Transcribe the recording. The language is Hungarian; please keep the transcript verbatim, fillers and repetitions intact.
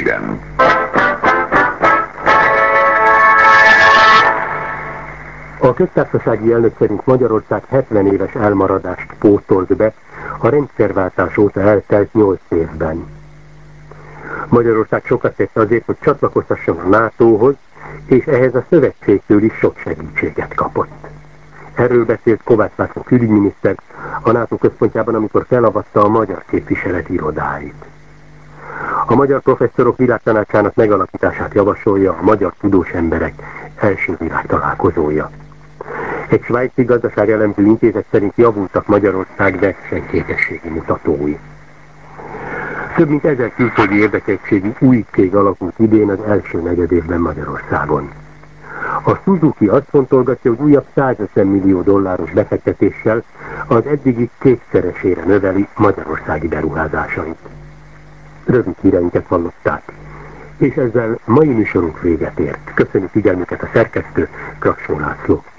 közösségen. A köztársasági elnök szerint Magyarország hetven éves elmaradást pótolt be a rendszerváltás óta eltelt nyolc évben. Magyarország sokat tett azért, hogy csatlakozhasson a nátóhoz, és ehhez a szövetségtől is sok segítséget kapott. Erről beszélt Kovács László külügyminiszter a NATO központjában, amikor felavatta a magyar képviselet irodáit. A Magyar Professzorok Világtanácsának megalakítását javasolja a Magyar Tudós Emberek első világtalálkozója. Egy svájci gazdaságelemző intézet szerint javultak Magyarország versenyképességi mutatói. Több mint ezer külföldi érdekeltségű új cég alakult idén az első negyedévben Magyarországon. A Suzuki azt fontolgatja, hogy újabb százötven millió dolláros befektetéssel az eddigi kétszeresére növeli magyarországi beruházásait. Rövid híreinket hallották, és ezzel mai műsorunk véget ért. Köszönjük figyelmüket a szerkesztő, Kraksó László.